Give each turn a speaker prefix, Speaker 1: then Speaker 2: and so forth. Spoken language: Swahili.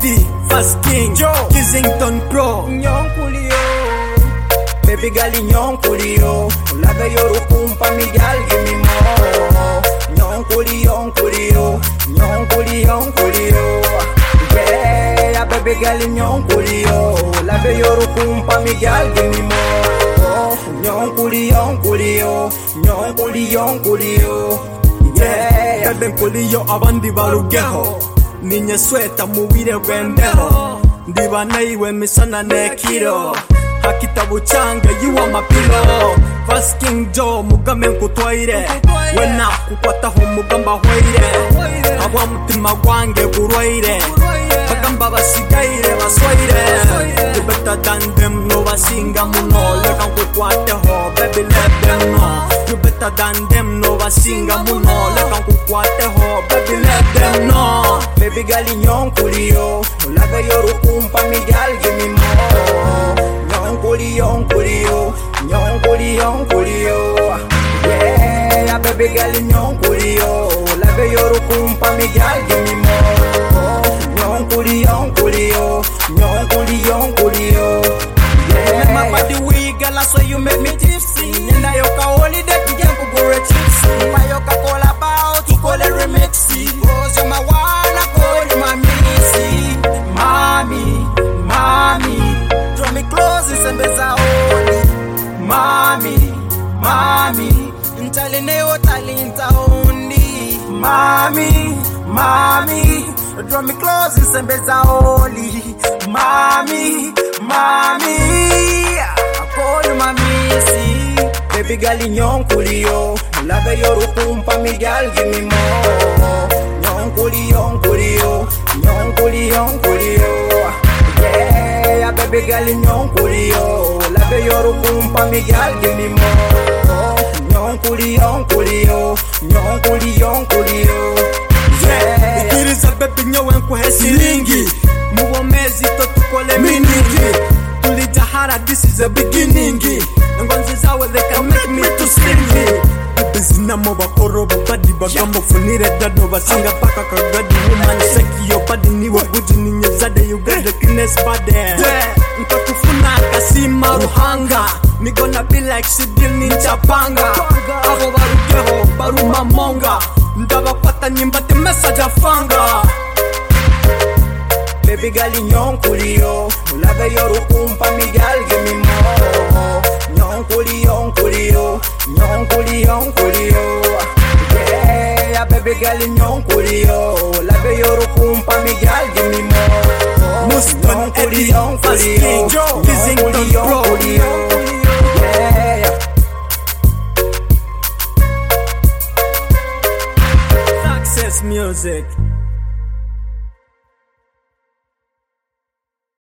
Speaker 1: Eddie, Fast King, Joe, Kissington Pro,
Speaker 2: Nyonkulio, baby girl nyonkulio, love your kumpa mi girl give me more. Nyonkulio, nyonkulio, yeah, baby girl nyonkulio, love your kumpa mi girl give me more. Nyonkulio, yeah,
Speaker 1: baby nkulio abandi barugeho, ninye sweta mubire bwendeho, ndiba naiwe misana nekiro, hakitabu change you are my pillow. Fast King Joe mugame nkutwaire, wena kukwataho mugamba hwaire, abwa mutima gwange gurwaire, bagamba basigaire baswaire, you better than them no basinga muno, leka nkukwateho baby let them know, you better than them no basinga muno, leka nkukwateho baby let them know.
Speaker 2: Baby girl nyonkulio, love your kumpa mi girl give me more. Nyonkulio, yeah, baby girl nyonkulio, love your kumpa mi girl give me more. Nyonkulio, yeah.
Speaker 1: My body weak, girl, I swear you make me tipsy. And I yoka holiday, you can't go tipsy.
Speaker 2: My yoka call about, you call it remixy. Cause you're my one, I call you my missy. Mommy, draw me close and send me only. Mommy, intalineo talinta only. Mommy, draw me close and send me only. Mommy, I call you my missy. Baby girl nyonkulio, love your kumpa mi girl give me more. Nyonkulio, yeah, baby girl nyonkulio, love your kumpa mi girl give me more. Nyonkulio, yeah.
Speaker 1: Ikiriza baby nyowe nkuhe siringi, muwomezi to tukole miningi, tulijahara this is a beginning, ngonzi zawe they can make me to sing. Bizina mo bakoro babadi bagambo funire dado basinga paka kagadi woman seki yo body niwe good ninyezade you got the cleanest body. Nkakufuna kasima ruhanga, me gonna be like Sidil Ninchapanga. Abo barugeho baruma monga, ndabakwata nyimbate message afanga.
Speaker 2: Baby girl nyonkulio, love your kumpa mi girl give me more. Nyonkulio, yeah, baby girl nyonkulio, love your kumpa mi girl give me more.
Speaker 1: Muston Eddie, Fast King Joe, Kissington Pro,
Speaker 2: yeah.
Speaker 1: Success Music.